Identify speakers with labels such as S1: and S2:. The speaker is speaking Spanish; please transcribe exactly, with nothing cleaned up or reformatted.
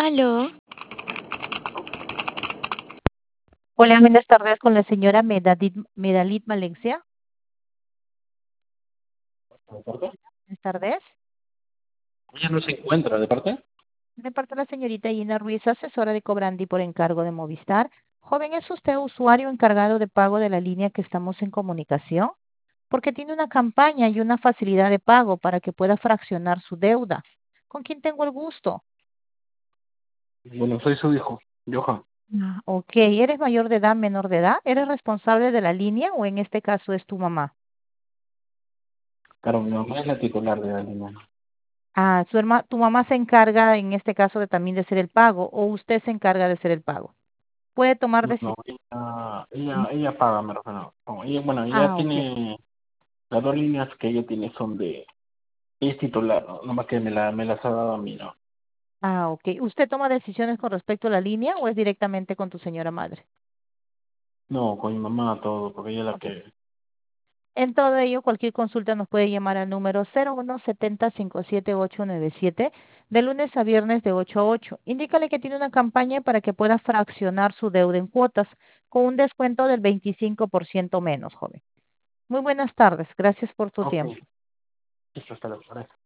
S1: Aló,
S2: Hola, buenas tardes con la señora Medadit, Medalit Valencia.
S3: ¿De parte?
S2: Buenas tardes.
S3: Ella no se encuentra, ¿de parte?
S2: De parte de la señorita Gina Ruiz, asesora de Cobrandi por encargo de Movistar. Joven, ¿es usted usuario encargado de pago de la línea que estamos en comunicación? Porque tiene una campaña y una facilidad de pago para que pueda fraccionar su deuda. ¿Con quién tengo el gusto?
S3: Bueno, soy su hijo, Johan.
S2: Ah, ok, ¿eres mayor de edad, menor de edad? ¿Eres responsable de la línea o en este caso es tu mamá?
S3: Claro, mi mamá es la titular de la línea.
S2: Ah, su herma, tu mamá se encarga en este caso de también de hacer el pago o usted se encarga de hacer el pago. Puede tomar
S3: No, no,
S2: decisiones.
S3: ella, ella, ella paga, me refiero. No, ella, bueno, ella
S2: Ah, ok.
S3: tiene, las dos líneas que ella tiene son de, ella es titular, ¿no? Nomás que me, la, me las ha dado a mí, ¿no?
S2: Ah, ok. ¿Usted toma decisiones con respecto a la línea o es directamente con tu señora madre?
S3: No, con mi mamá todo, porque ella es la
S2: Ok.
S3: que,
S2: En todo ello, cualquier consulta nos puede llamar al número cero uno setenta cinco siete ocho nueve siete de lunes a viernes de ocho a ocho. Indícale que tiene una campaña para que pueda fraccionar su deuda en cuotas con un descuento del veinticinco por ciento menos, joven. Muy buenas tardes. Gracias por tu
S3: ok,
S2: tiempo.
S3: eso está la